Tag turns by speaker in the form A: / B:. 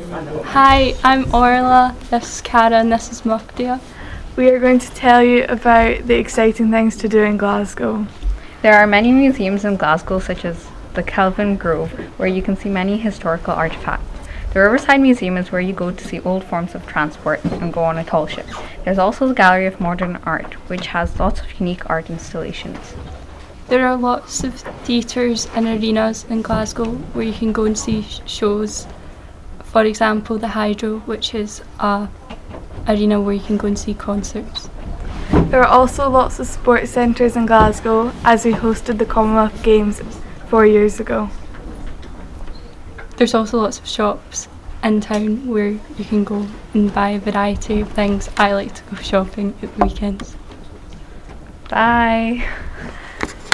A: Hi, I'm Orla, this is Cara and this is Mukdia.
B: We are going to tell you about the exciting things to do in Glasgow.
C: There are many museums in Glasgow, such as the Kelvin Grove, where you can see many historical artifacts. The Riverside Museum is where you go to see old forms of transport and go on a tall ship. There's also the Gallery of Modern Art, which has lots of unique art installations.
A: There are lots of theatres and arenas in Glasgow where you can go and see shows. For example, the Hydro, which is a arena where you can go and see concerts.
B: There are also lots of sports centres in Glasgow, as we hosted the Commonwealth Games 4 years ago.
A: There's also lots of shops in town where you can go and buy a variety of things. I like to go shopping at the weekends.
C: Bye!